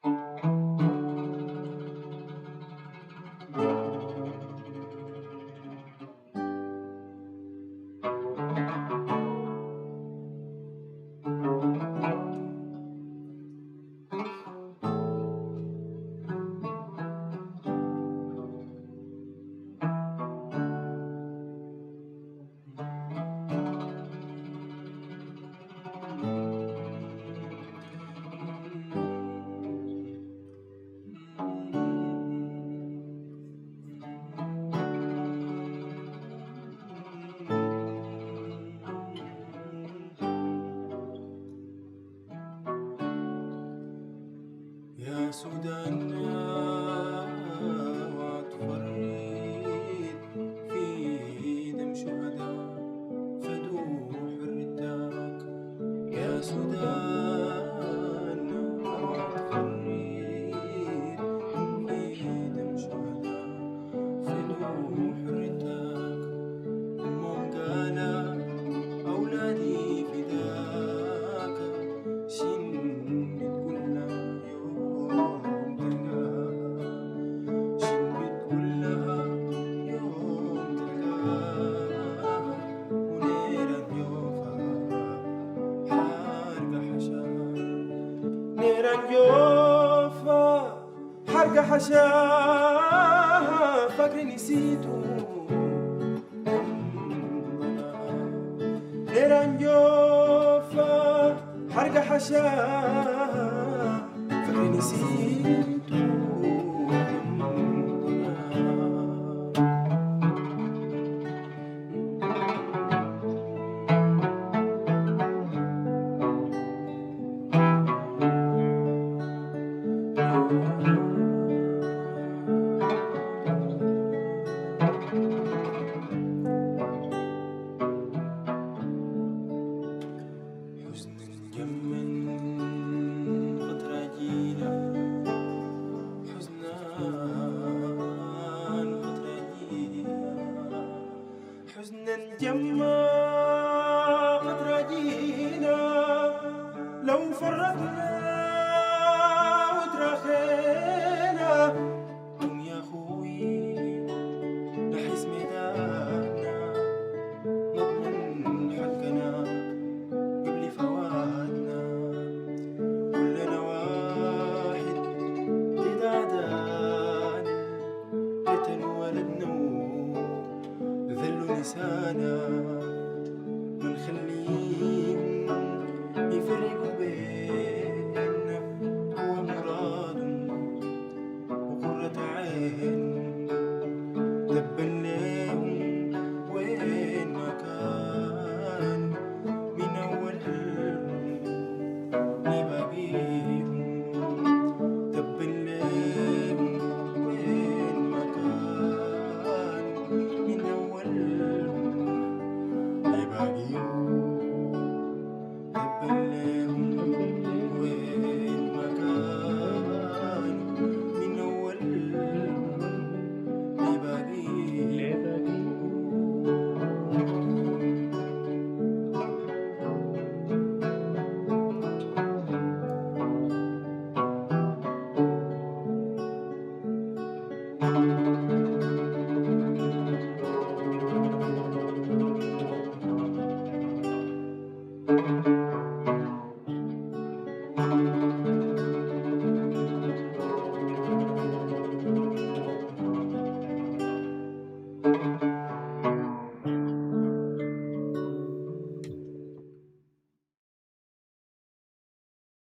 يا سوداننا وعد فريد في دم شهداء فدوا حريتك. يا سوداننا وعد فريد في دم شهداء فدوا حريتك. أمهم قال أولادي فداك شن بتقولها يوم تلقاها، شن بتقولها يوم تلقاها. ونيران جوفا حرق حشاها، نيران جوفا حرق حشاها. فاكر نسيته نيران جوفا حرق حشاها. فاكر نسيته حزن جمن قطرة جينا، حزنان قطرة جينا، حزنا جمّا قطرة جينا. لو فرقنا وتراخينا قم يا خوي نحس ميداننا، نضمن حقنا قبل فواتنا. كلنا واحد بدادان قتل ولدنا ذلوا نسانا. ما نخليهم يفرقوا بيننا، هو مراد وقرة عين. تبا لهم وين ما كان من أول لباقيهم. تبا لهم وين ما كان من أول لباقيهم. تبا لهم وين ما كان من أول لباقيهم.